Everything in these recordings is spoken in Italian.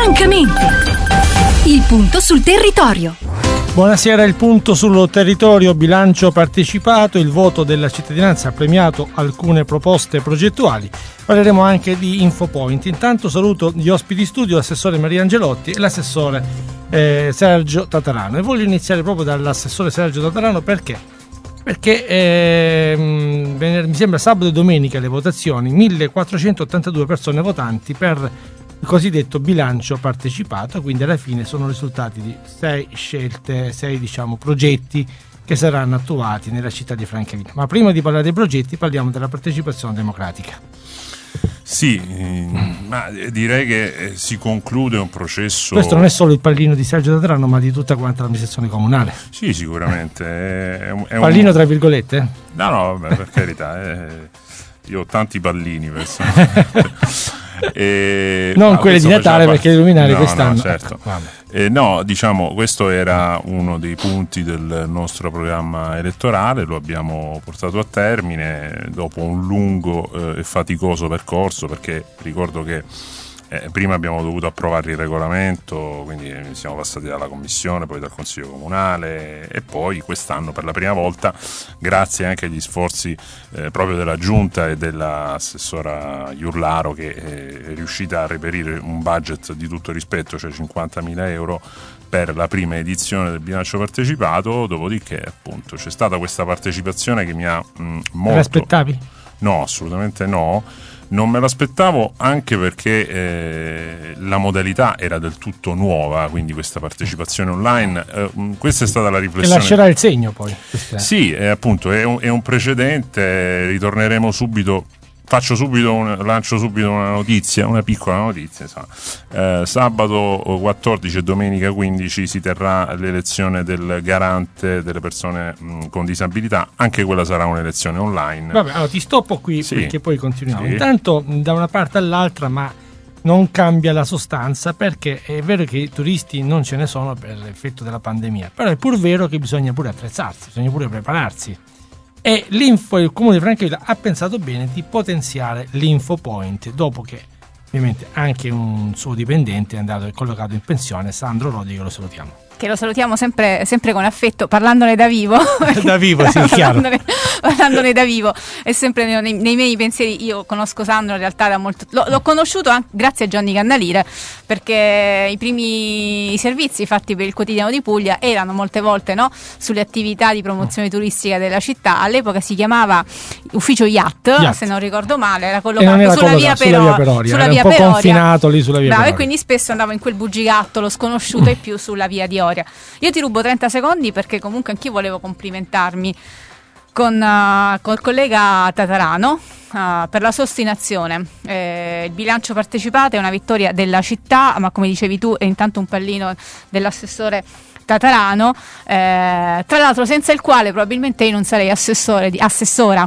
Francamente, il punto sul territorio. Buonasera, il punto sul territorio, bilancio partecipato, il voto della cittadinanza ha premiato alcune proposte progettuali. Parleremo anche di Infopoint. Intanto saluto gli ospiti studio, l'assessore Maria Angelotti e l'assessore Sergio Tatarano. E voglio iniziare proprio dall'assessore Sergio Tatarano perché mi sembra sabato e domenica le votazioni, 1482 persone votanti per il cosiddetto bilancio partecipato, quindi alla fine sono risultati di 6 scelte, 6 progetti che saranno attuati nella città di Francavilla. Ma prima di parlare dei progetti parliamo della partecipazione democratica. Sì, ma direi che si conclude un processo. Questo non è solo il pallino di Sergio Tatarano, ma di tutta quanta l'amministrazione comunale. Sì, sicuramente. È pallino tra virgolette? No, vabbè, per carità. Io ho tanti pallini personalmente. Non quelli di Natale perché illuminare quest'anno. No, certo. No, diciamo, questo era uno dei punti del nostro programma elettorale, lo abbiamo portato a termine dopo un lungo e faticoso percorso, perché ricordo che prima abbiamo dovuto approvare il regolamento, quindi siamo passati dalla commissione, poi dal consiglio comunale e poi quest'anno per la prima volta, grazie anche agli sforzi proprio della giunta e dell'assessora Iurlaro, che è riuscita a reperire un budget di tutto rispetto, cioè 50.000 euro per la prima edizione del bilancio partecipato. Dopodiché appunto c'è stata questa partecipazione che mi ha molto... Te l'aspettavi? No, assolutamente no. Non me l'aspettavo, anche perché la modalità era del tutto nuova, quindi questa partecipazione online, questa è stata la riflessione. E lascerà il segno poi. Sì, appunto, è un precedente, ritorneremo subito. Lancio subito una notizia, una piccola notizia. Sabato 14 e domenica 15 si terrà l'elezione del garante delle persone con disabilità, anche quella sarà un'elezione online. Vabbè, allora ti stoppo qui, sì, perché poi continuiamo. Sì. Intanto da una parte all'altra, ma non cambia la sostanza, perché è vero che i turisti non ce ne sono per l'effetto della pandemia, però è pur vero che bisogna pure attrezzarsi, bisogna pure prepararsi. E il Comune di Francavilla ha pensato bene di potenziare l'Infopoint, dopo che ovviamente anche un suo dipendente è andato e collocato in pensione, Sandro Rodi, che lo salutiamo. Che lo salutiamo sempre con affetto, parlandone da vivo. Da vivo, sì, chiaro. Parlandone da vivo, è sempre nei miei pensieri. Io conosco Sandro in realtà da molto... L'ho conosciuto anche grazie a Gianni Cannalire, perché i primi servizi fatti per il Quotidiano di Puglia erano molte volte sulle attività di promozione turistica della città. All'epoca si chiamava Ufficio Yacht, se non ricordo male, era collocato sulla via Peroria. Era un po' confinato lì sulla via Peroria. E quindi spesso andavo in quel bugigattolo sconosciuto e più sulla via di Oria. Io ti rubo 30 secondi perché comunque anch'io volevo complimentarmi con il collega Tatarano per la sua ostinazione. Il bilancio partecipato è una vittoria della città, ma come dicevi tu è intanto un pallino dell'assessore Tatarano, tra l'altro senza il quale probabilmente io non sarei assessora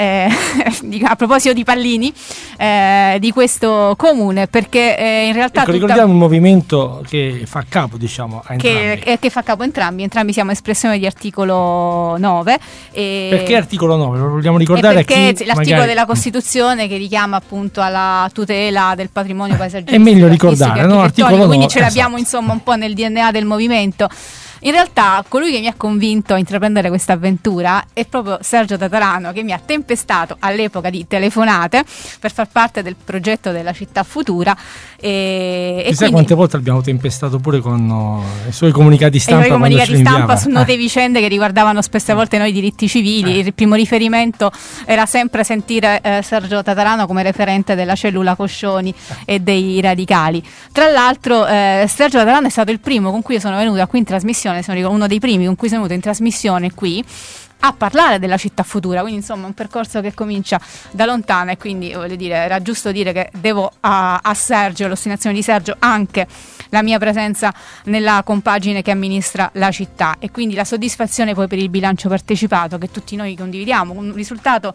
a proposito di pallini di questo comune, perché in realtà ricordiamo un movimento che fa capo a entrambi, che fa capo entrambi siamo espressione di articolo 9 perché articolo 9? Lo vogliamo ricordare perché l'articolo della Costituzione che richiama appunto alla tutela del patrimonio paesaggistico, è meglio ricordare, articolo 9, quindi ce l'abbiamo insomma un po' nel DNA del movimento. In realtà colui che mi ha convinto a intraprendere questa avventura è proprio Sergio Tatarano, che mi ha tempestato all'epoca di telefonate per far parte del progetto della città futura. Chissà quante volte abbiamo tempestato pure con i suoi comunicati stampa. I comunicati stampa su note vicende che riguardavano spesse volte noi diritti civili. Il primo riferimento era sempre sentire Sergio Tatarano come referente della cellula Coscioni e dei radicali. Tra l'altro Sergio Tatarano è stato il primo con cui io sono venuta qui in trasmissione, uno dei primi con cui sono venuto in trasmissione qui a parlare della città futura, quindi insomma un percorso che comincia da lontano, e quindi voglio dire, era giusto dire che devo a Sergio, all'ostinazione di Sergio, anche la mia presenza nella compagine che amministra la città, e quindi la soddisfazione poi per il bilancio partecipato che tutti noi condividiamo, un risultato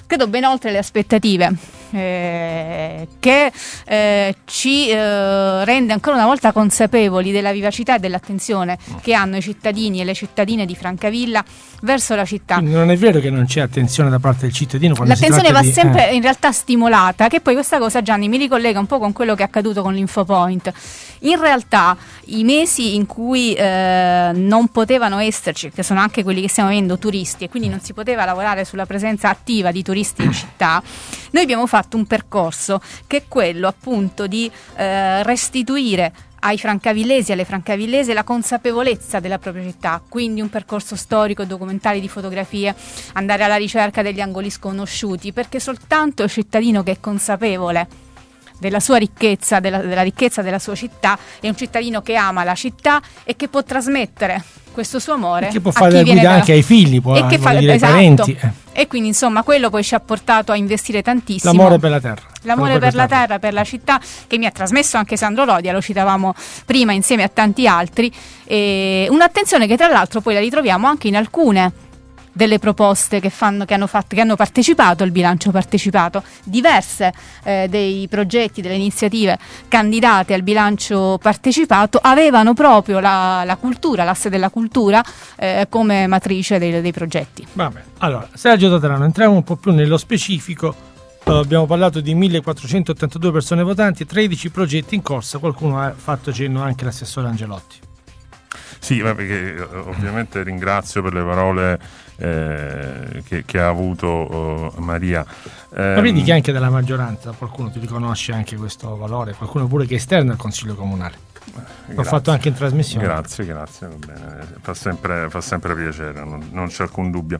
credo ben oltre le aspettative, che ci rende ancora una volta consapevoli della vivacità e dell'attenzione che hanno i cittadini e le cittadine di Francavilla verso la città. Quindi non è vero che non c'è attenzione da parte del cittadino quando l'attenzione va sempre di... in realtà stimolata, che poi questa cosa, Gianni, mi ricollega un po' con quello che è accaduto con l'Infopoint. In realtà i mesi in cui non potevano esserci, che sono anche quelli che stiamo avendo, turisti, e quindi non si poteva lavorare sulla presenza attiva di turisti in città, noi abbiamo fatto un percorso che è quello appunto di restituire ai francavillesi e alle francavillesi la consapevolezza della propria città, quindi un percorso storico, documentari di fotografie, andare alla ricerca degli angoli sconosciuti, perché soltanto il cittadino che è consapevole della sua ricchezza, della ricchezza della sua città, è un cittadino che ama la città e che può trasmettere questo suo amore, che può fare da guida anche ai figli, può e che fa, dire ai esatto, parenti. E quindi insomma quello poi ci ha portato a investire tantissimo. L'amore per la terra. L'amore per la terra, per la città, che mi ha trasmesso anche Sandro Rodia, lo citavamo prima insieme a tanti altri, e un'attenzione che tra l'altro poi la ritroviamo anche in alcune delle proposte che hanno partecipato al bilancio partecipato. Diverse dei progetti, delle iniziative candidate al bilancio partecipato avevano proprio la cultura, l'asse della cultura come matrice dei progetti. Vabbè. Allora, Sergio Tatarano, entriamo un po' più nello specifico. Abbiamo parlato di 1482 persone votanti e 13 progetti in corsa. Qualcuno ha fatto cenno anche l'assessore Angelotti. Sì, perché ovviamente ringrazio per le parole che ha avuto Maria. Ma vedi che anche dalla maggioranza qualcuno ti riconosce anche questo valore, qualcuno pure che è esterno al Consiglio Comunale. L'ho fatto anche in trasmissione. Grazie, va bene. Fa sempre piacere, non c'è alcun dubbio.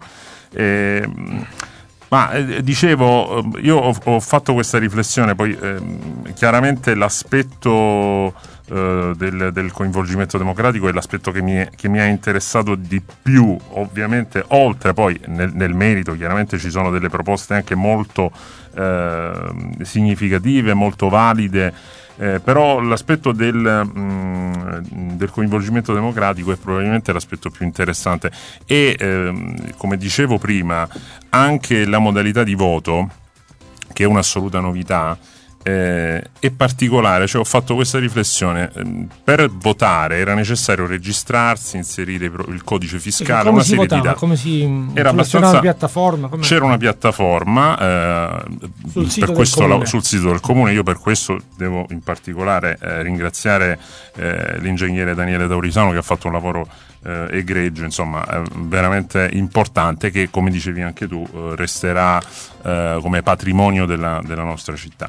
Ma dicevo, io ho fatto questa riflessione, poi chiaramente l'aspetto del coinvolgimento democratico è l'aspetto che mi ha interessato di più, ovviamente, oltre poi nel merito chiaramente ci sono delle proposte anche molto significative, molto valide, però l'aspetto del coinvolgimento democratico è probabilmente l'aspetto più interessante e come dicevo prima anche la modalità di voto, che è un'assoluta novità, è particolare. Cioè, ho fatto questa riflessione: per votare era necessario registrarsi, inserire il codice fiscale, una serie di dati. Come si era abbastanza, una piattaforma? C'era una piattaforma sul sito del comune. Io per questo devo in particolare ringraziare l'ingegnere Daniele Taurisano, che ha fatto un lavoro egregio, insomma, veramente importante, che come dicevi anche tu resterà come patrimonio della nostra città.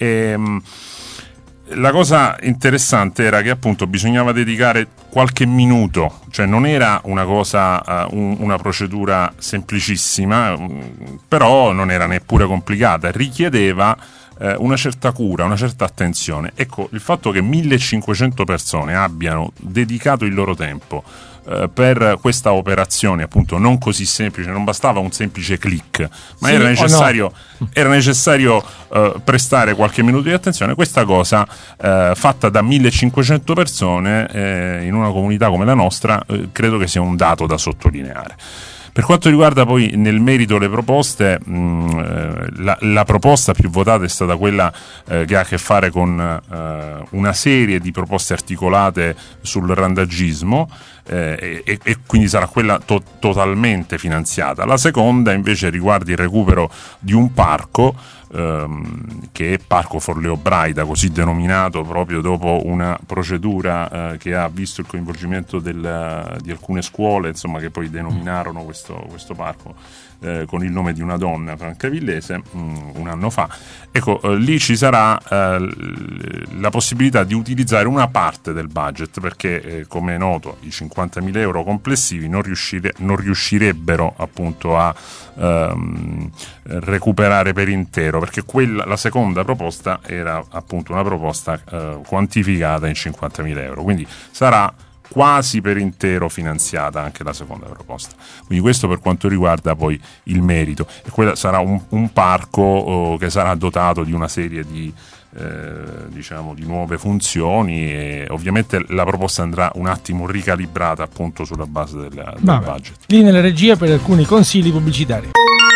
La cosa interessante era che appunto bisognava dedicare qualche minuto, cioè non era una cosa, una procedura semplicissima, però non era neppure complicata, richiedeva una certa cura, una certa attenzione. Ecco, il fatto che 1500 persone abbiano dedicato il loro tempo per questa operazione, appunto non così semplice, non bastava un semplice click, ma sì, era necessario prestare qualche minuto di attenzione. Questa cosa fatta da 1500 persone in una comunità come la nostra, credo che sia un dato da sottolineare. Per quanto riguarda poi nel merito le proposte, la proposta più votata è stata quella che ha a che fare con una serie di proposte articolate sul randagismo, e quindi sarà quella totalmente finanziata. La seconda invece riguarda il recupero di un parco, che è Parco Forleo Braida, così denominato proprio dopo una procedura che ha visto il coinvolgimento di alcune scuole, insomma, che poi denominarono questo parco con il nome di una donna francavillese un anno fa. Ecco, lì ci sarà la possibilità di utilizzare una parte del budget, perché come è noto i 50.000 euro complessivi non riuscirebbero appunto a recuperare per intero, perché la seconda proposta era appunto una proposta quantificata in 50.000 euro, quindi sarà quasi per intero finanziata anche la seconda proposta. Quindi questo per quanto riguarda poi il merito, e quello sarà un parco che sarà dotato di una serie di di nuove funzioni, e ovviamente la proposta andrà un attimo ricalibrata appunto sulla base del budget. Lì nella regia per alcuni consigli pubblicitari.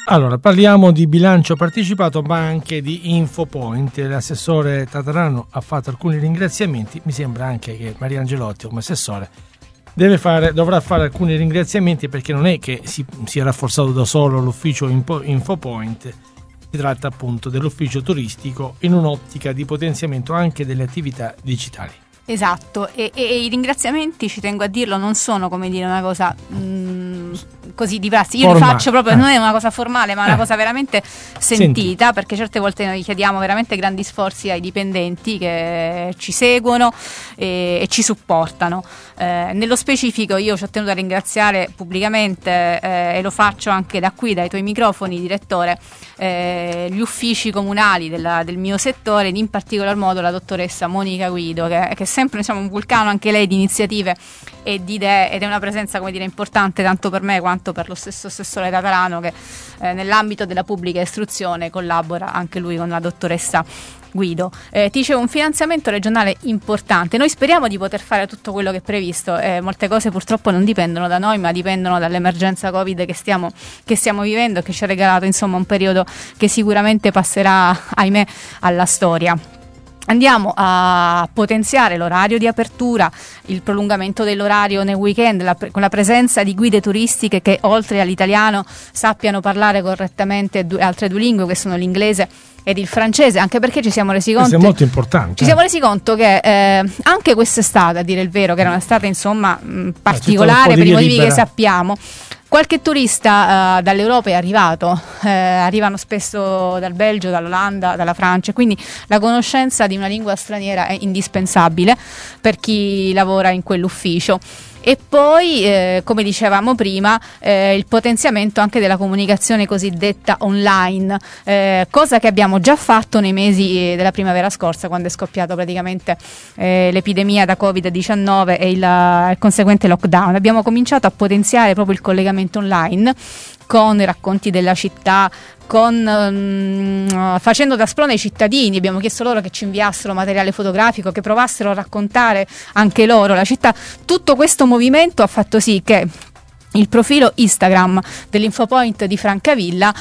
Allora, parliamo di bilancio partecipato, ma anche di Infopoint. L'assessore Tatarano ha fatto alcuni ringraziamenti. Mi sembra anche che Maria Angelotti, come assessore, dovrà fare alcuni ringraziamenti, perché non è che si è rafforzato da solo l'ufficio Infopoint. Si tratta appunto dell'ufficio turistico in un'ottica di potenziamento anche delle attività digitali. Esatto, e i ringraziamenti, ci tengo a dirlo, non sono, come dire, una cosa così di prassi. Io li faccio proprio, non è una cosa formale, ma una cosa veramente sentita, perché certe volte noi chiediamo veramente grandi sforzi ai dipendenti che ci seguono e ci supportano. Nello specifico io ci ho tenuto a ringraziare pubblicamente, e lo faccio anche da qui, dai tuoi microfoni, direttore, gli uffici comunali del mio settore, ed in particolar modo la dottoressa Monica Guido, che è sempre, diciamo, un vulcano anche lei di iniziative e di idee, ed è una presenza, come dire, importante tanto per me quanto per lo stesso assessore Tatarano, che nell'ambito della pubblica istruzione collabora anche lui con la dottoressa Guido. Ti dicevo, un finanziamento regionale importante. Noi speriamo di poter fare tutto quello che è previsto. Molte cose purtroppo non dipendono da noi, ma dipendono dall'emergenza Covid che stiamo vivendo e che ci ha regalato, insomma, un periodo che sicuramente passerà, ahimè, alla storia. Andiamo a potenziare l'orario di apertura, il prolungamento dell'orario nel weekend, con la presenza di guide turistiche che oltre all'italiano sappiano parlare correttamente altre due lingue, che sono l'inglese ed il francese, anche perché ci siamo resi conto, questo è molto importante. Ci siamo resi conto che anche quest'estate, a dire il vero, che era un'estate, insomma, particolare per i motivi che sappiamo, qualche turista dall'Europa è arrivato, arrivano spesso dal Belgio, dall'Olanda, dalla Francia, quindi la conoscenza di una lingua straniera è indispensabile per chi lavora in quell'ufficio. E poi, come dicevamo prima, il potenziamento anche della comunicazione cosiddetta online, cosa che abbiamo già fatto nei mesi della primavera scorsa, quando è scoppiato praticamente l'epidemia da Covid-19 e il conseguente lockdown. Abbiamo cominciato a potenziare proprio il collegamento online con i racconti della città, facendo da sprone ai cittadini. Abbiamo chiesto loro che ci inviassero materiale fotografico, che provassero a raccontare anche loro la città. Tutto questo movimento ha fatto sì che il profilo Instagram dell'Infopoint di Francavilla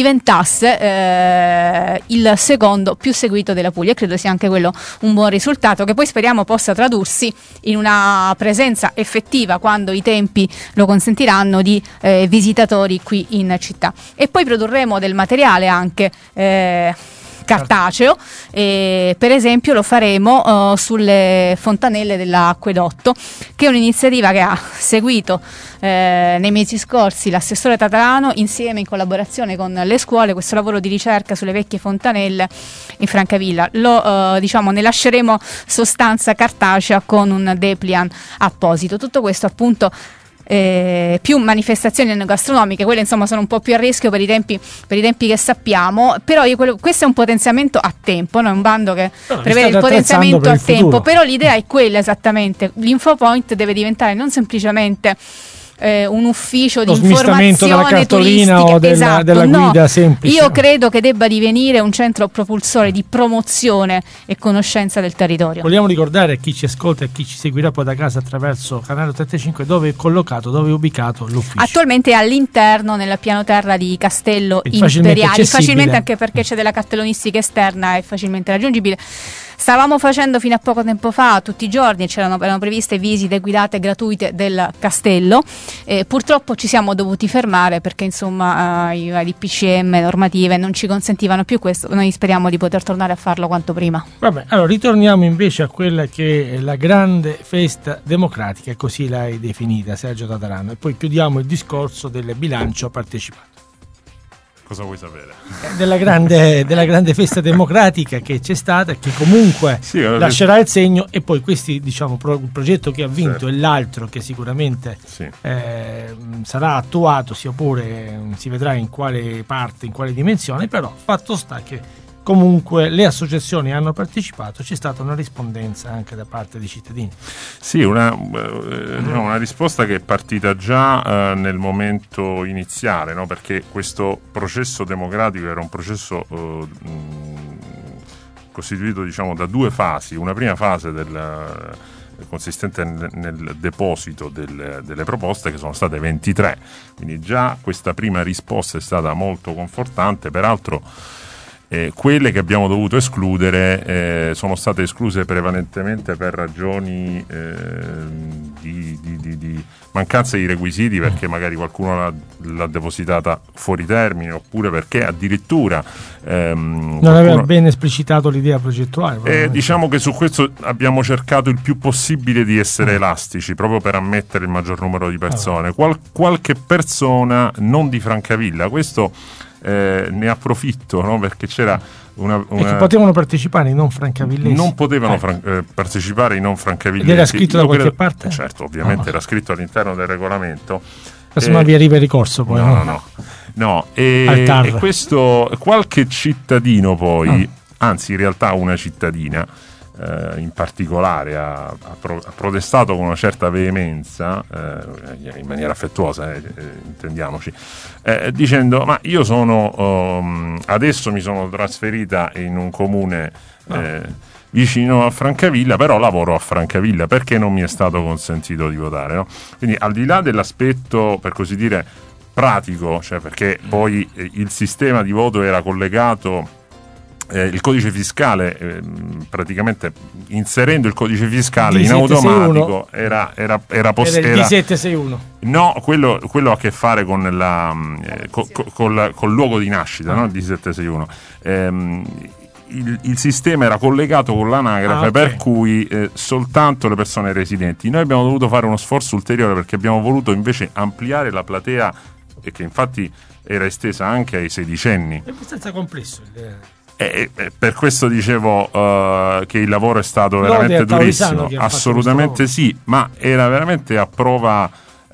diventasse il secondo più seguito della Puglia, e credo sia anche quello un buon risultato, che poi speriamo possa tradursi in una presenza effettiva, quando i tempi lo consentiranno, di visitatori qui in città. E poi produrremo del materiale anche cartaceo, per esempio lo faremo sulle fontanelle dell'acquedotto, che è un'iniziativa che ha seguito nei mesi scorsi l'assessore Tatarano, insieme, in collaborazione con le scuole, questo lavoro di ricerca sulle vecchie fontanelle in Francavilla. Ne lasceremo sostanza cartacea con un dépliant apposito. Tutto questo appunto più manifestazioni enogastronomiche, quelle insomma sono un po' più a rischio per i tempi che sappiamo, però questo è un potenziamento a tempo, no? È un bando che prevede il potenziamento a tempo, però l'idea è quella esattamente. L'Infopoint deve diventare non semplicemente un ufficio di informazione turistica o della guida semplice. Io credo che debba divenire un centro propulsore di promozione e conoscenza del territorio. Vogliamo ricordare a chi ci ascolta e chi ci seguirà poi da casa attraverso Canale 85 dove è collocato, dove è ubicato l'ufficio. Attualmente è all'interno, nel piano terra di Castello Imperiali, facilmente, anche perché c'è della cartellonistica esterna, è facilmente raggiungibile. Stavamo facendo fino a poco tempo fa tutti i giorni, erano previste visite guidate gratuite del castello, purtroppo ci siamo dovuti fermare perché insomma i DPCM normative non ci consentivano più questo. Noi speriamo di poter tornare a farlo quanto prima. Vabbè, allora ritorniamo invece a quella che è la grande festa democratica, così l'hai definita, Sergio Tatarano, e poi chiudiamo il discorso del bilancio partecipato. Cosa vuoi sapere? Della grande festa democratica che c'è stata e che comunque lascerà il segno, e poi questi, diciamo, il progetto che ha vinto, e l'altro che sicuramente sarà attuato, sia pure si vedrà in quale parte, in quale dimensione, però fatto sta che comunque le associazioni hanno partecipato, c'è stata una rispondenza anche da parte dei cittadini. Sì, una risposta che è partita già nel momento iniziale, no? Perché questo processo democratico era un processo costituito, diciamo, da due fasi. Una prima fase consistente nel deposito delle proposte, che sono state 23, quindi già questa prima risposta è stata molto confortante. Peraltro quelle che abbiamo dovuto escludere sono state escluse prevalentemente per ragioni di mancanza di requisiti, perché magari qualcuno l'ha depositata fuori termine, oppure perché addirittura non aveva ben esplicitato l'idea progettuale. Diciamo che su questo abbiamo cercato il più possibile di essere elastici, proprio per ammettere il maggior numero di persone. Qualche persona non di Francavilla, questo ne approfitto, no? Perché c'era una e che potevano partecipare i non francavillesi. Non potevano partecipare i non francavillesi. Ed era scritto da qualche parte? Certo, ovviamente era scritto all'interno del regolamento. Ma vi arriva il ricorso poi? No. E questo, qualche cittadino poi, anzi in realtà una cittadina in particolare ha protestato con una certa veemenza, in maniera affettuosa, intendiamoci, dicendo: ma io adesso mi sono trasferita in un comune vicino a Francavilla, però lavoro a Francavilla, perché non mi è stato consentito di votare, no? Quindi, al di là dell'aspetto, per così dire, pratico, cioè perché poi il sistema di voto era collegato, il codice fiscale, praticamente inserendo il codice fiscale in automatico era possibile. Era il D761. No, quello ha a che fare con col luogo di nascita, no? Il D761. Il sistema era collegato con l'anagrafe, per cui soltanto le persone residenti. Noi abbiamo dovuto fare uno sforzo ulteriore, perché abbiamo voluto invece ampliare la platea, e che infatti era estesa anche ai sedicenni. È abbastanza complesso. Per questo dicevo che il lavoro è stato veramente durissimo. Assolutamente sì, ma era veramente a prova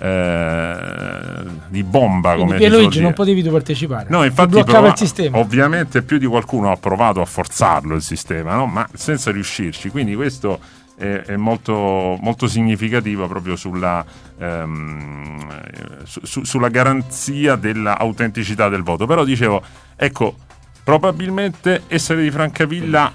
di bomba. Quindi come Pierluigi non potevi tu partecipare, no, infatti bloccava il sistema. Ovviamente più di qualcuno ha provato a forzarlo il sistema, no? Ma senza riuscirci, quindi questo è molto, molto significativo proprio sulla garanzia dell'autenticità del voto. Però dicevo, ecco, probabilmente essere di Francavilla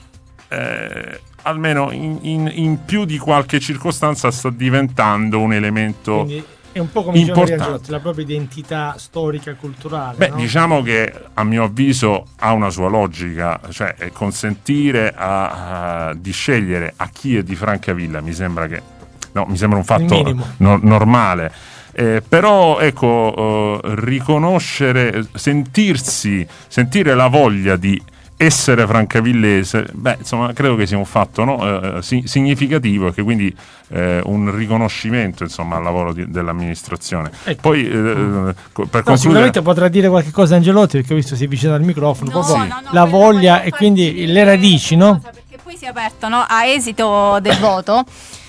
almeno in più di qualche circostanza sta diventando un elemento. Quindi è un po' come diceva Riangiotti, la propria identità storica e culturale. Beh, no? diciamo che a mio avviso ha una sua logica, cioè consentire di scegliere a chi è di Francavilla mi sembra un fatto normale. Però ecco, riconoscere, sentire la voglia di essere francavillese, insomma, credo che sia un fatto, no? Significativo, e che quindi un riconoscimento, insomma, al lavoro dell'amministrazione. Poi per concludere, sicuramente potrà dire qualche cosa Angelotti, perché ho visto si avvicina al microfono, la voglia e quindi le radici, no? Perché poi si è aperto, no? A esito del voto.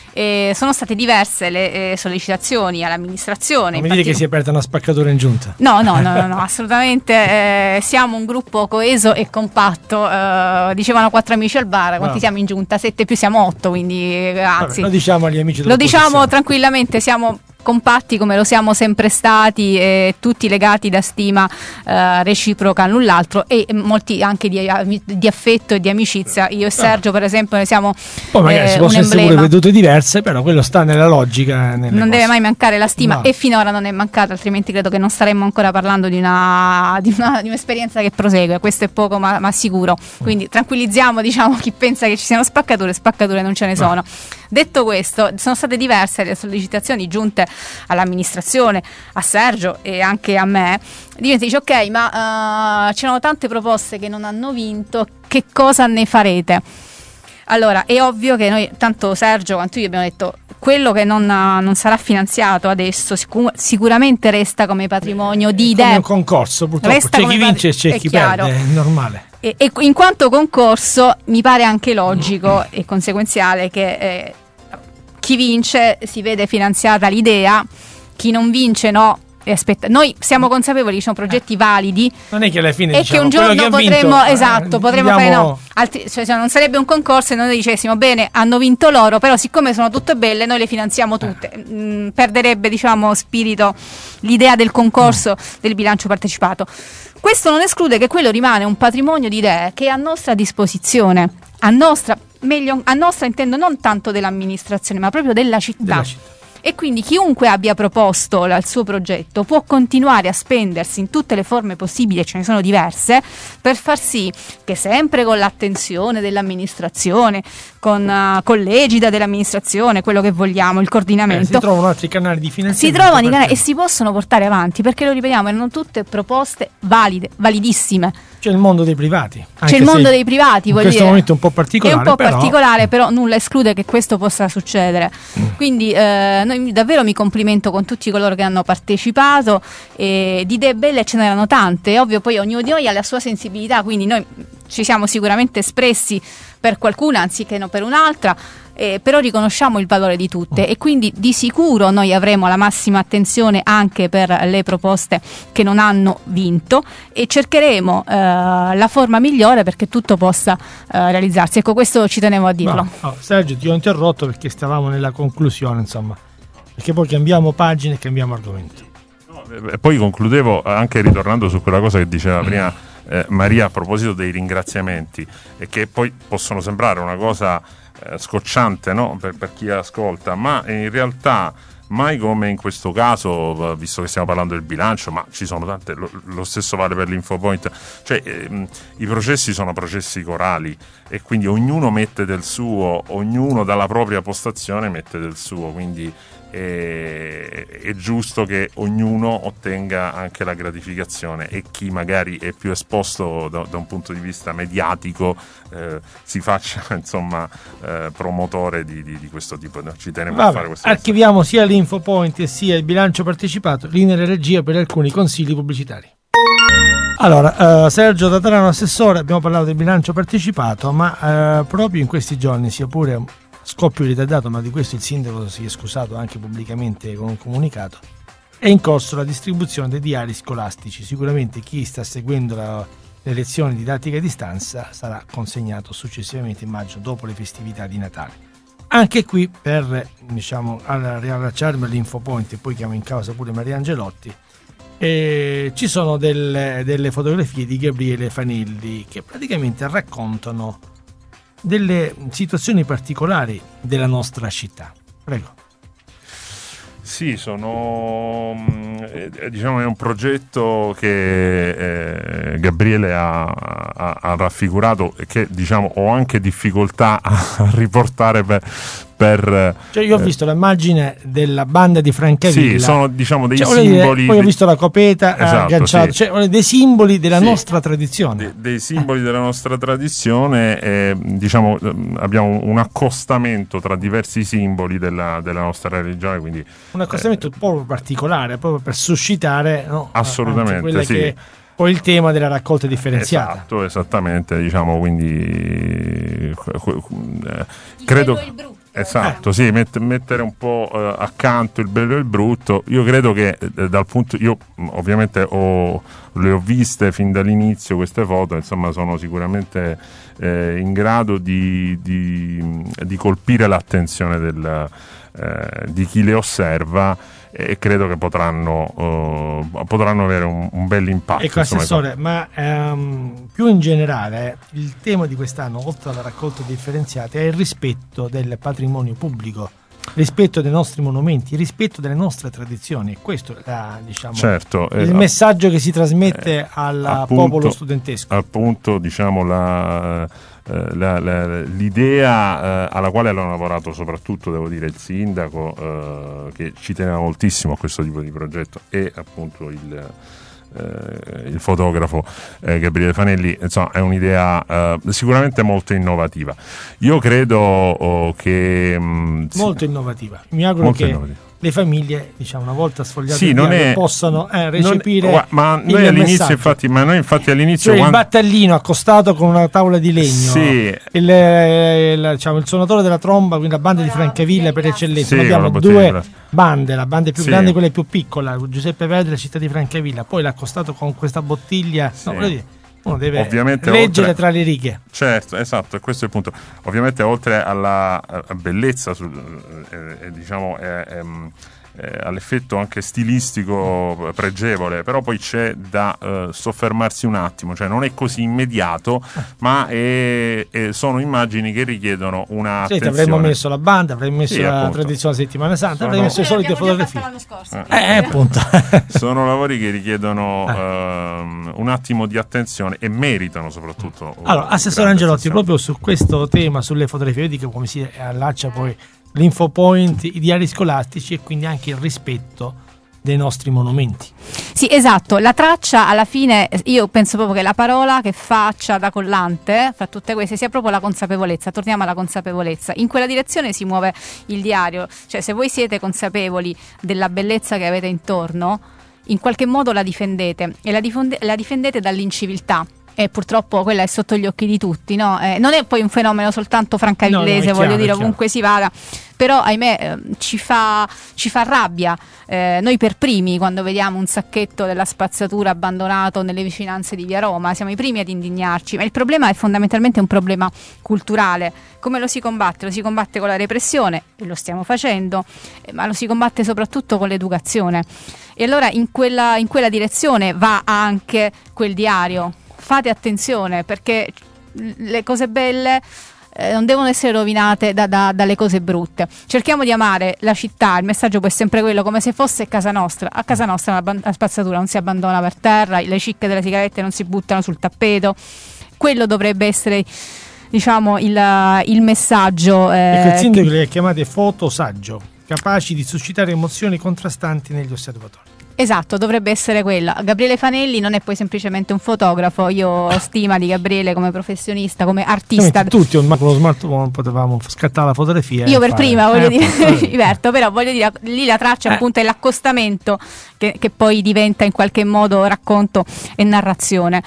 Sono state diverse le sollecitazioni all'amministrazione. Non mi dire che si è aperta una spaccatura in giunta. No, assolutamente. Siamo un gruppo coeso e compatto. Dicevano 4 amici al bar. Quanti siamo in giunta? 7 più siamo 8. Quindi anzi, lo diciamo agli amici lo diciamo tranquillamente. Siamo compatti come lo siamo sempre stati, tutti legati da stima reciproca l'un l'altro, e molti anche di affetto e di amicizia. Io e Sergio per esempio ne siamo poi magari si possono essere pure vedute diverse, però quello sta nella logica, non deve mai mancare la stima, e finora non è mancata, altrimenti credo che non staremmo ancora parlando di un'esperienza che prosegue. Questo è poco ma sicuro, quindi tranquillizziamo, diciamo, chi pensa che ci siano spaccature non ce ne sono. Detto questo, sono state diverse le sollecitazioni giunte all'amministrazione, a Sergio e anche a me. Dice: ok, ma c'erano tante proposte che non hanno vinto, che cosa ne farete? Allora, è ovvio che noi, tanto Sergio quanto io, abbiamo detto: quello che non sarà finanziato adesso sicuramente resta come patrimonio di idee. Come un concorso, purtroppo c'è chi vince e c'è chi perde, è normale. E in quanto concorso mi pare anche logico e conseguenziale che chi vince si vede finanziata l'idea, chi non vince no. E aspetta, noi siamo consapevoli che sono progetti validi, non è che alla fine e che un giorno potremo fare no, cioè non sarebbe un concorso e noi dicessimo bene, hanno vinto loro, però siccome sono tutte belle noi le finanziamo tutte. Perderebbe, diciamo, spirito l'idea del concorso, del bilancio partecipato. Questo non esclude che quello rimane un patrimonio di idee che è a nostra disposizione, meglio a nostra intendo non tanto dell'amministrazione, ma proprio della città. E quindi chiunque abbia proposto il suo progetto può continuare a spendersi in tutte le forme possibili, ce ne sono diverse, per far sì che sempre con l'attenzione dell'amministrazione, con l'egida dell'amministrazione, quello che vogliamo, il coordinamento, si trovano altri canali di finanziamento. Si trovano i canali e si possono portare avanti, perché lo ripetiamo, erano tutte proposte valide, validissime. C'è il mondo dei privati. C'è il mondo dei privati, in questo momento è un po' particolare. È un po' particolare, però nulla esclude che questo possa succedere. Quindi noi davvero mi complimento con tutti coloro che hanno partecipato. Di idee belle ce n'erano tante. È ovvio, poi ognuno di noi ha la sua sensibilità, quindi noi ci siamo sicuramente espressi per qualcuna anziché no per un'altra. Però riconosciamo il valore di tutte e quindi di sicuro noi avremo la massima attenzione anche per le proposte che non hanno vinto e cercheremo la forma migliore perché tutto possa realizzarsi. Ecco, questo ci tenevo a dirlo. Sergio, ti ho interrotto perché stavamo nella conclusione, insomma, perché poi cambiamo pagina e cambiamo argomento. E poi concludevo anche ritornando su quella cosa che diceva prima Maria a proposito dei ringraziamenti, e che poi possono sembrare una cosa scocciante, no? per chi ascolta, ma in realtà mai come in questo caso, visto che stiamo parlando del bilancio, ma ci sono tante, lo stesso vale per l'Infopoint, cioè i processi sono processi corali e quindi ognuno mette del suo, ognuno dalla propria postazione mette del suo, quindi è giusto che ognuno ottenga anche la gratificazione e chi magari è più esposto da un punto di vista mediatico si faccia insomma promotore di questo tipo. Ci tenevo a fare questo. Archiviamo sia l'Infopoint e sia il bilancio partecipato, linea di regia per alcuni consigli pubblicitari. Allora, Sergio Tatarano, assessore, abbiamo parlato del bilancio partecipato, ma proprio in questi giorni, sia pure scoppio ritardato, ma di questo il sindaco si è scusato anche pubblicamente con un comunicato, è in corso la distribuzione dei diari scolastici. Sicuramente chi sta seguendo le lezioni didattica a distanza sarà consegnato successivamente, immagino, dopo le festività di Natale. Anche qui, per riallacciarmi all'Infopoint e poi chiamo in causa pure Maria Angelotti, ci sono delle fotografie di Gabriele Fanelli che praticamente raccontano delle situazioni particolari della nostra città. Prego. Sì, sono è un progetto che Gabriele ha raffigurato e che ho anche difficoltà a riportare cioè io ho visto l'immagine della banda di Francavilla. Sì, sono dei simboli. Poi ho visto la copeta agganciata, sì. Cioè dei simboli della nostra tradizione. Dei simboli della nostra tradizione, abbiamo un accostamento tra diversi simboli della nostra religione, quindi un accostamento proprio particolare, proprio per suscitare, no? Assolutamente, sì. Che poi il tema della raccolta differenziata. Esatto, esattamente, quindi credo il brutto. Esatto, sì, mettere un po' accanto il bello e il brutto. Io credo che io ovviamente le ho viste fin dall'inizio queste foto, insomma sono sicuramente in grado di colpire l'attenzione di chi le osserva, e credo che potranno avere un bel impatto. Ecco, assessore, ma più in generale il tema di quest'anno, oltre alla raccolta differenziata, è il rispetto del patrimonio pubblico, rispetto dei nostri monumenti, rispetto delle nostre tradizioni. Questo è il messaggio che si trasmette al popolo studentesco. Appunto, l'idea alla quale hanno lavorato soprattutto, devo dire, il sindaco, che ci teneva moltissimo a questo tipo di progetto, e appunto il fotografo Gabriele Fanelli, insomma è un'idea sicuramente molto innovativa. Io credo che molto innovativa. Mi auguro che le famiglie, diciamo, una volta sfogliate il diario, possano recepire ma noi all'inizio infatti all'inizio, cioè il battaglino accostato con una tavola di legno, sì, il suonatore della tromba, quindi la banda di Francavilla per eccellenza. Sì, abbiamo due bande, la banda più grande e quella più piccola, Giuseppe Verdi, la città di Francavilla, poi l'ha accostato con questa bottiglia, sì. Uno deve ovviamente leggere tra le righe. Certo, esatto, e questo è il punto. all'effetto anche stilistico pregevole, però poi c'è da soffermarsi un attimo, cioè non è così immediato, ma sono immagini che richiedono una attenzione. Avremmo messo la banda, avremmo messo la tradizione settimana santa, avremmo messo le solite fotografie. L'anno scorso, appunto. Sono lavori che richiedono un attimo di attenzione e meritano soprattutto. Allora, Assessore Angelotti, proprio su questo tema, sulle fotografie, vedi come si allaccia poi l'infopoint, i diari scolastici e quindi anche il rispetto dei nostri monumenti. Sì, esatto, la traccia alla fine, io penso proprio che la parola che faccia da collante fra tutte queste sia proprio la consapevolezza. Torniamo alla consapevolezza, in quella direzione si muove il diario, cioè se voi siete consapevoli della bellezza che avete intorno, in qualche modo la difendete e la difendete dall'inciviltà. E purtroppo quella è sotto gli occhi di tutti, no? Non è poi un fenomeno soltanto francavillese, voglio dire, ovunque si vada, però ahimè ci fa rabbia, noi per primi quando vediamo un sacchetto della spazzatura abbandonato nelle vicinanze di via Roma siamo i primi ad indignarci, ma il problema è fondamentalmente un problema culturale. Come lo si combatte? Lo si combatte con la repressione, e lo stiamo facendo, ma lo si combatte soprattutto con l'educazione, e allora in quella direzione va anche quel diario. Fate attenzione, perché le cose belle non devono essere rovinate dalle cose brutte. Cerchiamo di amare la città, il messaggio poi è sempre quello, come se fosse casa nostra. A casa nostra la spazzatura non si abbandona per terra, le cicche delle sigarette non si buttano sul tappeto. Quello dovrebbe essere, diciamo, il messaggio. Il sindaco le ha chiamate fotosaggio, capaci di suscitare emozioni contrastanti negli osservatori. Esatto, dovrebbe essere quella. Gabriele Fanelli non è poi semplicemente un fotografo, io ho stima di Gabriele come professionista, come artista. Tutti con lo smartphone potevamo scattare la fotografia. Io per prima voglio dire, diverto, però voglio dire, lì la traccia appunto è l'accostamento che poi diventa in qualche modo racconto e narrazione.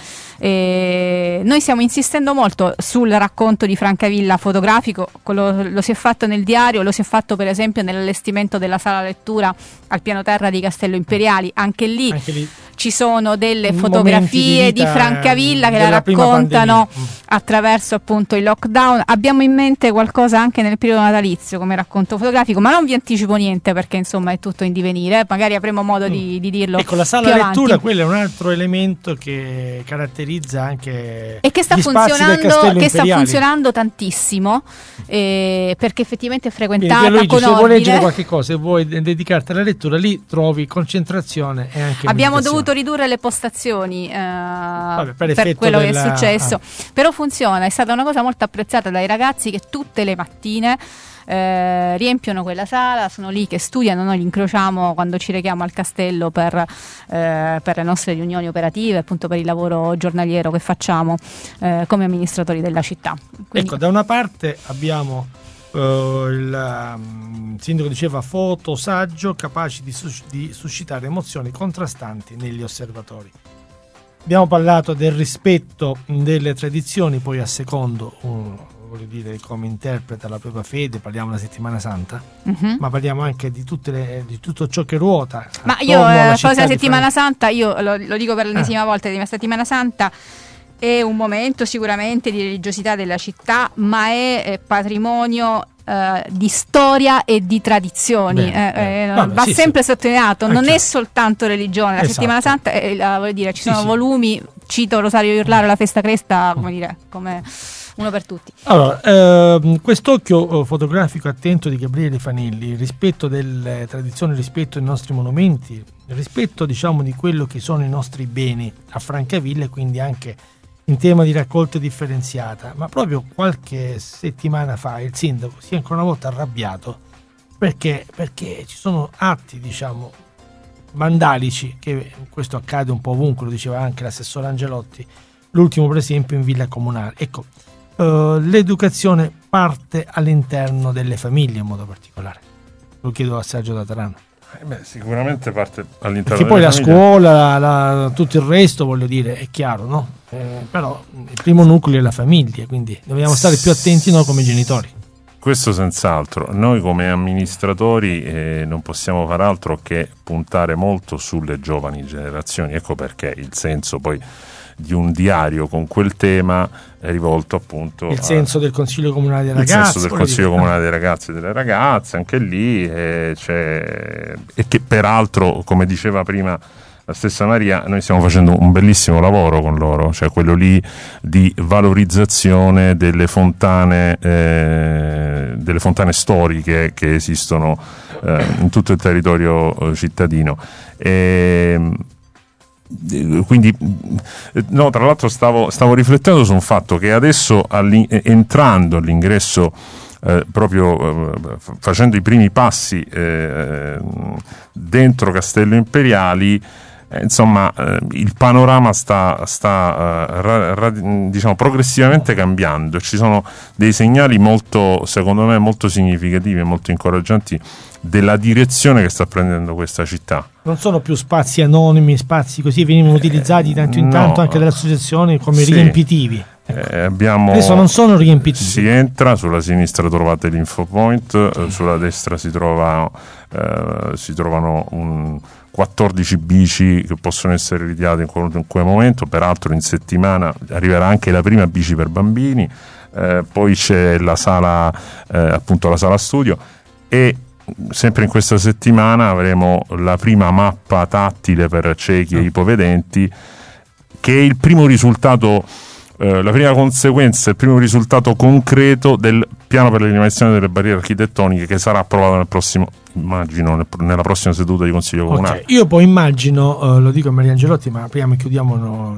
Noi stiamo insistendo molto sul racconto di Francavilla fotografico, lo si è fatto nel diario, lo si è fatto per esempio nell'allestimento della sala lettura al piano terra di Castello Imperiali, anche lì ci sono delle fotografie di Francavilla che la raccontano attraverso appunto il lockdown. Abbiamo in mente qualcosa anche nel periodo natalizio come racconto fotografico, ma non vi anticipo niente perché insomma è tutto in divenire, magari avremo modo di dirlo. Ecco, la sala lettura, quello è un altro elemento che caratterizza anche e che sta funzionando tantissimo, perché effettivamente è frequentata Luigi, con se ordine. vuoi leggere qualche cosa e vuoi dedicarti alla lettura, lì trovi concentrazione e anche abbiamo dovuto ridurre le postazioni per quello che è successo, però funziona, è stata una cosa molto apprezzata dai ragazzi che tutte le mattine riempiono quella sala, sono lì che studiano, noi li incrociamo quando ci rechiamo al castello per le nostre riunioni operative, appunto per il lavoro giornaliero che facciamo come amministratori della città. Quindi, ecco, da una parte abbiamo il sindaco diceva fotosaggio capaci di suscitare emozioni contrastanti negli osservatori. Abbiamo parlato del rispetto delle tradizioni, poi a secondo voglio dire come interpreta la propria fede, parliamo della settimana santa, ma parliamo anche di tutto ciò che ruota. Ma io la settimana santa, io lo dico per l'ennesima volta, la settimana santa è un momento sicuramente di religiosità della città, ma è patrimonio di storia e di tradizioni. Va sempre sottolineato, non è soltanto religione. La settimana santa voglio dire, ci sono volumi, cito Rosario Iurlaro, la Festa Cresta, come uno per tutti. Allora, quest'occhio fotografico attento di Gabriele Fanelli, il rispetto delle tradizioni, il rispetto dei nostri monumenti, il rispetto diciamo di quello che sono i nostri beni a Francavilla, e quindi anche in tema di raccolta differenziata. Ma proprio qualche settimana fa il sindaco si è ancora una volta arrabbiato perché ci sono atti diciamo vandalici, che questo accade un po' ovunque, lo diceva anche l'assessore Angelotti, l'ultimo per esempio in Villa Comunale. Ecco, l'educazione parte all'interno delle famiglie in modo particolare, lo chiedo a Sergio Tatarano. Sicuramente parte all'interno perché poi la scuola, tutto il resto, voglio dire, è chiaro, no? Però il primo nucleo è la famiglia, quindi dobbiamo stare più attenti noi come genitori. Questo senz'altro. Noi come amministratori non possiamo far altro che puntare molto sulle giovani generazioni, ecco perché il senso poi di un diario con quel tema è rivolto appunto il senso del Consiglio Comunale dei Ragazzi, il senso del Consiglio Comunale dei Ragazzi e delle Ragazze, anche lì e che peraltro, come diceva prima la stessa Maria, noi stiamo facendo un bellissimo lavoro con loro, cioè quello lì di valorizzazione delle fontane storiche che esistono in tutto il territorio cittadino. Quindi no, tra l'altro stavo riflettendo su un fatto che adesso entrando all'ingresso facendo i primi passi dentro Castello Imperiali, insomma il panorama sta diciamo progressivamente cambiando. Ci sono dei segnali secondo me molto significativi e molto incoraggianti della direzione che sta prendendo questa città. Non sono più spazi anonimi, spazi così venivano utilizzati di tanto in tanto anche dalle associazioni come riempitivi. Adesso non sono riempitivi. Si entra, sulla sinistra trovate l'Infopoint, sulla destra si trovano 14 bici che possono essere ritirate in qualunque momento. Peraltro in settimana arriverà anche la prima bici per bambini, poi c'è la sala appunto la sala studio, e sempre in questa settimana avremo la prima mappa tattile per ciechi e ipovedenti, che è il primo risultato, la prima conseguenza, il primo risultato concreto del piano per l'eliminazione delle barriere architettoniche, che sarà approvato nella prossima seduta di Consiglio Comunale. Okay. Io poi immagino, lo dico a Maria Angelotti, ma prima chiudiamo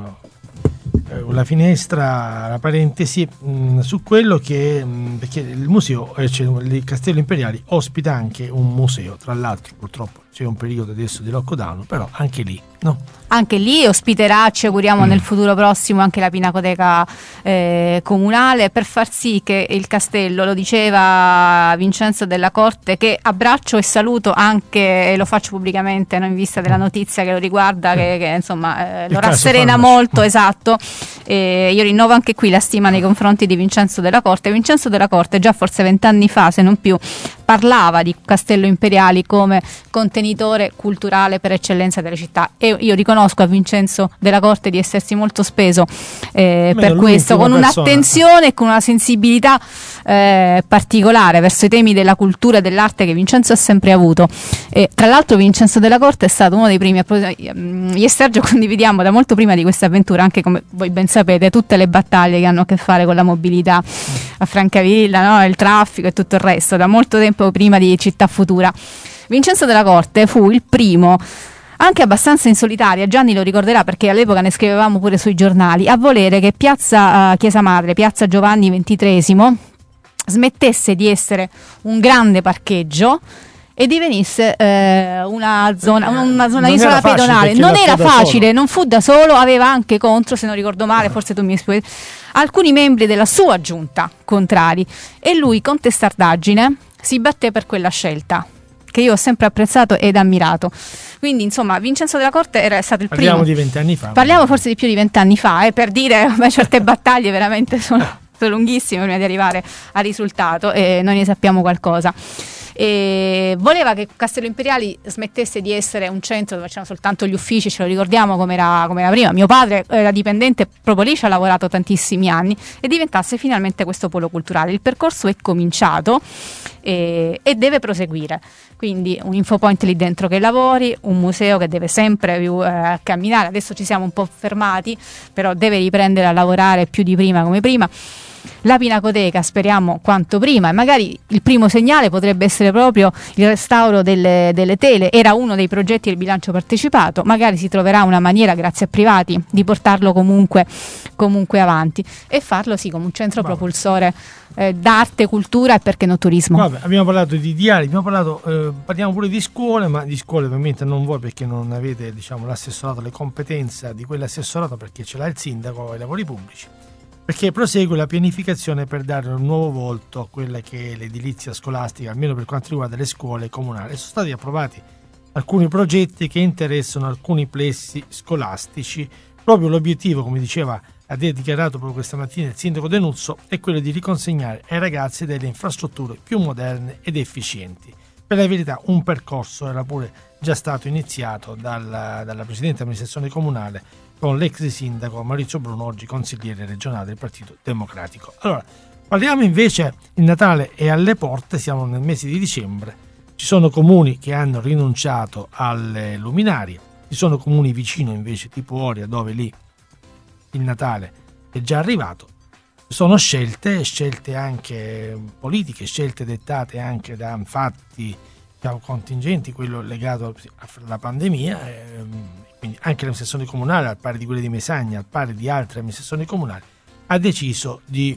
la finestra, la parentesi, su quello che perché il museo, il Castello Imperiali ospita anche un museo, tra l'altro purtroppo c'è un periodo adesso di lockdown, però anche lì, no? Anche lì ospiterà, ci auguriamo nel futuro prossimo, anche la Pinacoteca comunale, per far sì che il castello, lo diceva Vincenzo Della Corte, che abbraccio e saluto anche, e lo faccio pubblicamente, no, in vista della notizia che lo riguarda, che insomma lo rasserena molto, esatto. Io rinnovo anche qui la stima nei confronti di Vincenzo Della Corte. Vincenzo Della Corte già forse 20 anni fa, se non più, parlava di Castello Imperiali come contenitore culturale per eccellenza delle città, e io riconosco a Vincenzo Della Corte di essersi molto speso per questo, con un'attenzione e con una sensibilità particolare verso i temi della cultura e dell'arte che Vincenzo ha sempre avuto. Tra l'altro Vincenzo Della Corte è stato uno dei primi io e Sergio condividiamo da molto prima di questa avventura, anche come voi ben sapete, tutte le battaglie che hanno a che fare con la mobilità a Francavilla, no? Il traffico e tutto il resto, da molto tempo prima di Città Futura. Vincenzo Della Corte fu il primo, anche abbastanza in solitaria, Gianni lo ricorderà perché all'epoca ne scrivevamo pure sui giornali, a volere che piazza Chiesa Madre, piazza Giovanni XXIII, smettesse di essere un grande parcheggio e divenisse una zona isola pedonale. Non era facile, non fu da solo, aveva anche contro, se non ricordo male, forse tu mi spieghi, alcuni membri della sua giunta contrari, e lui con testardaggine si batté per quella scelta, che io ho sempre apprezzato ed ammirato. Quindi insomma Vincenzo Della Corte era stato il primo. Parliamo di 20 anni fa. Parliamo forse di più di 20 anni fa, per dire, certe battaglie veramente sono lunghissime prima di arrivare al risultato, e noi ne sappiamo qualcosa. E voleva che Castello Imperiali smettesse di essere un centro dove c'erano soltanto gli uffici, ce lo ricordiamo come era prima. Mio padre era dipendente, proprio lì ci ha lavorato tantissimi anni, e diventasse finalmente questo polo culturale. Il percorso è cominciato e deve proseguire, quindi un infopoint lì dentro che lavori, un museo che deve sempre più camminare. Adesso ci siamo un po' fermati, però deve riprendere a lavorare più di prima, come prima. La Pinacoteca speriamo quanto prima, e magari il primo segnale potrebbe essere proprio il restauro delle tele. Era uno dei progetti del bilancio partecipato, magari si troverà una maniera, grazie a privati, di portarlo comunque avanti e farlo sì come un centro propulsore d'arte, cultura e perché no turismo. Vabbè, abbiamo parlato di diari, parliamo pure di scuole, ma di scuole ovviamente non voi, perché non avete l'assessorato, le competenze di quell'assessorato, perché ce l'ha il sindaco ai lavori pubblici, perché prosegue la pianificazione per dare un nuovo volto a quella che è l'edilizia scolastica, almeno per quanto riguarda le scuole comunali. Sono stati approvati alcuni progetti che interessano alcuni plessi scolastici. Proprio l'obiettivo, come diceva, ha dichiarato proprio questa mattina il sindaco Denuzzo, è quello di riconsegnare ai ragazzi delle infrastrutture più moderne ed efficienti. Per la verità un percorso era pure già stato iniziato dalla Presidente dell'amministrazione comunale con l'ex sindaco Maurizio Bruno, oggi consigliere regionale del Partito Democratico. Allora, parliamo invece, il Natale è alle porte, siamo nel mese di dicembre, ci sono comuni che hanno rinunciato alle luminarie, ci sono comuni vicino invece tipo Oria dove lì il Natale è già arrivato. Sono scelte anche politiche, scelte dettate anche da fatti contingenti, quello legato alla pandemia, quindi anche l'amministrazione comunale, al pari di quelle di Mesagna, al pari di altre amministrazioni comunali, ha deciso di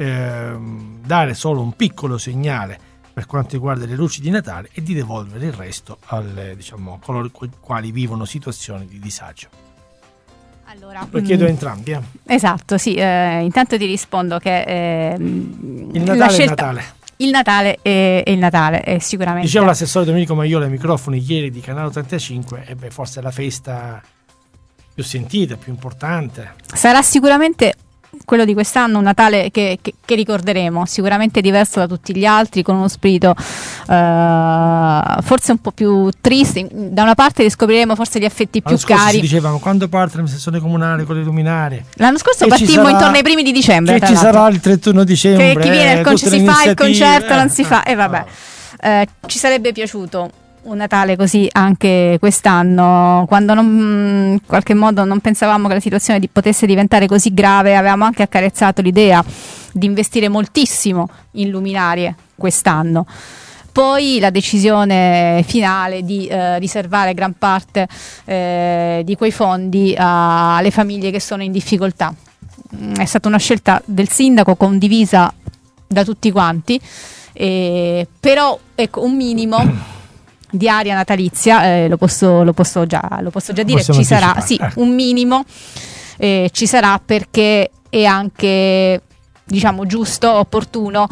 dare solo un piccolo segnale per quanto riguarda le luci di Natale e di devolvere il resto a coloro i quali vivono situazioni di disagio. Allora, lo chiedo a entrambi. Esatto, sì. Intanto ti rispondo che il Natale è Natale. Il Natale è il Natale, è sicuramente. Diceva l'assessore Domenico Maiola ai microfoni ieri di Canale 85, forse è la festa più sentita, più importante. Sarà sicuramente quello di quest'anno un Natale che ricorderemo, sicuramente diverso da tutti gli altri, con uno spirito forse un po' più triste. Da una parte riscopriremo forse gli affetti più cari. Si dicevano quando parte l'amministrazione comunale con le luminarie. L'anno scorso partimmo intorno ai primi di dicembre. Che ci sarà il 31 dicembre. Che chi viene si fa il concerto, non si fa. E vabbè, ci sarebbe piaciuto un Natale così anche quest'anno, quando in qualche modo non pensavamo che la situazione potesse diventare così grave. Avevamo anche accarezzato l'idea di investire moltissimo in luminarie quest'anno. Poi la decisione finale di riservare gran parte di quei fondi alle famiglie che sono in difficoltà. È stata una scelta del sindaco condivisa da tutti quanti, però ecco, un minimo di aria natalizia, lo posso già dire, ci sarà, sì, un minimo ci sarà, perché è anche, diciamo, giusto, opportuno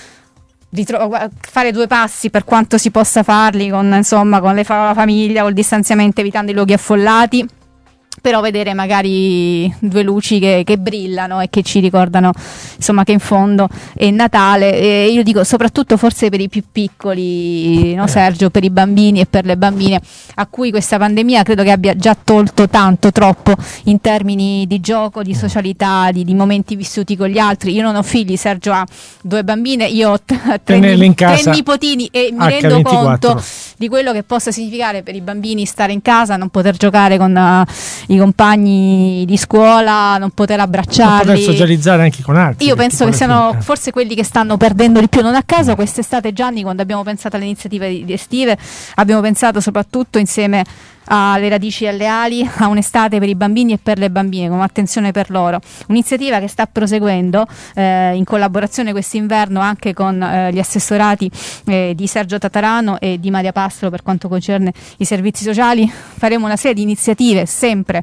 fare due passi, per quanto si possa farli con la famiglia, col distanziamento, evitando i luoghi affollati, però vedere magari due luci che brillano e che ci ricordano, insomma, che in fondo è Natale. E io dico soprattutto forse per i più piccoli, no Sergio, per i bambini e per le bambine, a cui questa pandemia credo che abbia già tolto troppo in termini di gioco, di socialità, di momenti vissuti con gli altri. Io non ho figli, Sergio ha 2 bambine, io ho 3 nipotini e mi rendo conto di quello che possa significare per i bambini stare in casa, non poter giocare con i compagni di scuola, non poter abbracciarli, non poter socializzare anche con altri. Io penso che siano forse quelli che stanno perdendo di più. Non a caso quest'estate, Gianni, quando abbiamo pensato alle iniziative estive, abbiamo pensato soprattutto insieme alle radici e alle ali a un'estate per i bambini e per le bambine, con attenzione per loro, un'iniziativa che sta proseguendo in collaborazione quest'inverno anche con gli assessorati di Sergio Tatarano e di Maria Pastro per quanto concerne i servizi sociali. Faremo una serie di iniziative sempre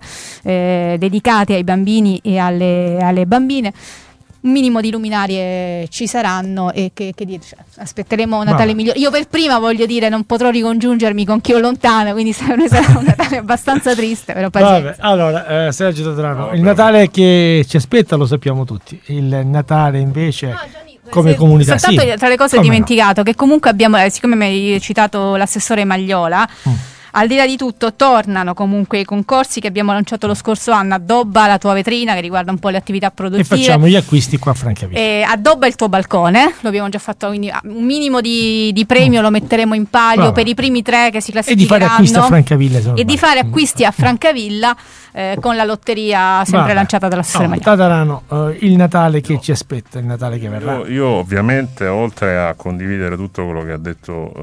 dedicate ai bambini e alle bambine. Un minimo di luminarie ci saranno e che dire, aspetteremo un Natale migliore. Io per prima voglio dire, non potrò ricongiungermi con chi ho lontano, quindi sarà un Natale abbastanza triste, però pazienza. Allora, Sergio Tatarano, il Natale che ci aspetta lo sappiamo tutti, il Natale invece come comunità. Soltanto tra le cose ho dimenticato che comunque abbiamo, siccome mi hai citato l'assessore Magliola, al di là di tutto tornano comunque i concorsi che abbiamo lanciato lo scorso anno. Addobba la tua vetrina, che riguarda un po' le attività produttive, e facciamo gli acquisti qua a Francavilla. Addobba il tuo balcone, lo abbiamo già fatto, quindi un minimo di premio lo metteremo in palio per i primi 3 che si classificheranno, e di fare acquisti a Francavilla, e di fare acquisti a Francavilla con la lotteria sempre lanciata dall'assessore Magliola. Tatarano, il Natale che ci aspetta, il Natale che verrà. Io ovviamente, oltre a condividere tutto quello che ha detto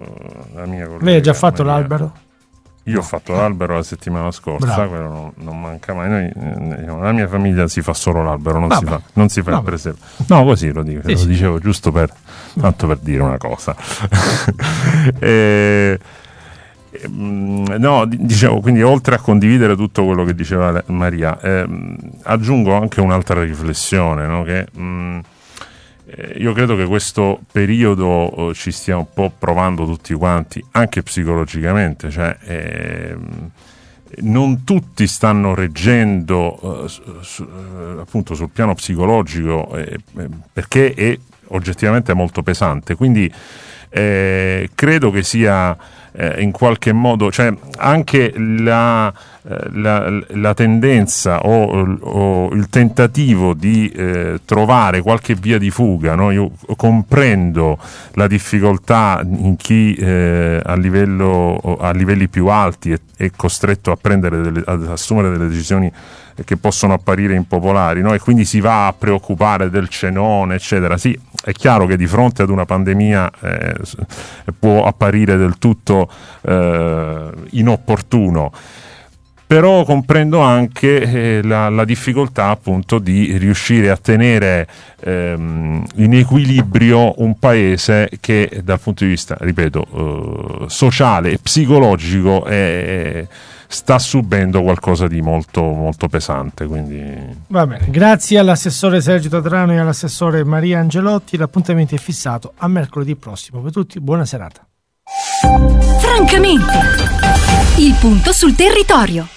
la mia collega, lei ha già fatto l'albero? Io ho fatto l'albero la settimana scorsa, quello non manca mai. Noi, la mia famiglia si fa solo l'albero, non si fa il presepe. No, così lo dico, lo dicevo giusto tanto per dire una cosa. No, dicevo, quindi oltre a condividere tutto quello che diceva Maria, aggiungo anche un'altra riflessione, no? Che io credo che questo periodo ci stia un po' provando tutti quanti, anche psicologicamente, cioè non tutti stanno reggendo appunto sul piano psicologico, perché è oggettivamente molto pesante, quindi credo che sia in qualche modo, cioè anche la tendenza o il tentativo di trovare qualche via di fuga, no? Io comprendo la difficoltà in chi a livelli più alti è costretto a ad assumere delle decisioni che possono apparire impopolari, no? E quindi si va a preoccupare del cenone, eccetera. Sì, è chiaro che di fronte ad una pandemia può apparire del tutto inopportuno, però comprendo anche la difficoltà appunto di riuscire a tenere in equilibrio un paese che dal punto di vista, ripeto, sociale e psicologico sta subendo qualcosa di molto, molto pesante. Quindi... Va bene, grazie all'assessore Sergio Tatarano e all'assessore Maria Angelotti. L'appuntamento è fissato a mercoledì prossimo. Per tutti, buona serata. Francamente, il punto sul territorio.